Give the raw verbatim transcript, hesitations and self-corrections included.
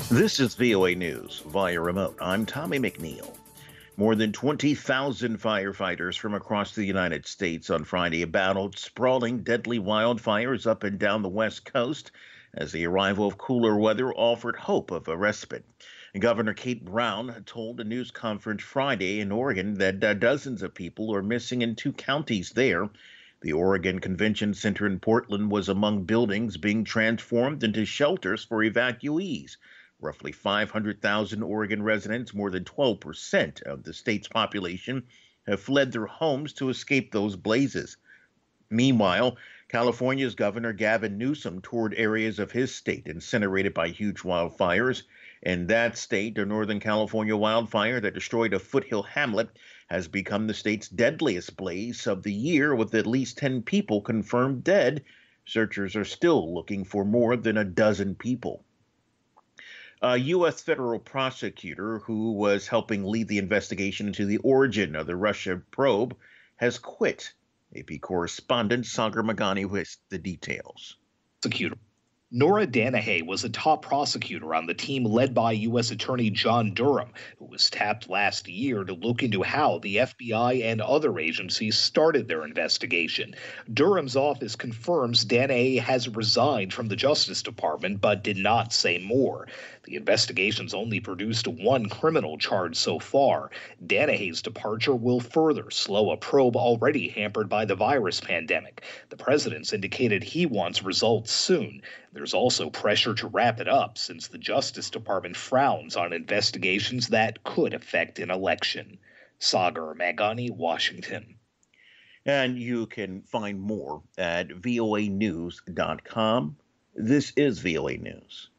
This is V O A News via remote. I'm Tommy McNeil. More than twenty thousand firefighters from across the United States on Friday battled sprawling, deadly wildfires up and down the West Coast as the arrival of cooler weather offered hope of a respite. Governor Kate Brown told a news conference Friday in Oregon that uh, dozens of people are missing in two counties there. The Oregon Convention Center in Portland was among buildings being transformed into shelters for evacuees. Roughly five hundred thousand Oregon residents, more than twelve percent of the state's population, have fled their homes to escape those blazes. Meanwhile, California's Governor Gavin Newsom toured areas of his state incinerated by huge wildfires. In that state, a Northern California wildfire that destroyed a foothill hamlet has become the state's deadliest blaze of the year, with at least ten people confirmed dead. Searchers are still looking for more than a dozen people. A U S federal prosecutor who was helping lead the investigation into the origin of the Russia probe has quit. A P correspondent Sagar Magani with the details. Prosecutor Nora Danahay was a top prosecutor on the team led by U S Attorney John Durham, who was tapped last year to look into how the F B I and other agencies started their investigation. Durham's office confirms Danahay has resigned from the Justice Department but did not say more. The investigation's only produced one criminal charge so far. Danahay's departure will further slow a probe already hampered by the virus pandemic. The president's indicated he wants results soon. There's also pressure to wrap it up since the Justice Department frowns on investigations that could affect an election. Sagar Magani, Washington. And you can find more at voa news dot com. This is V O A News.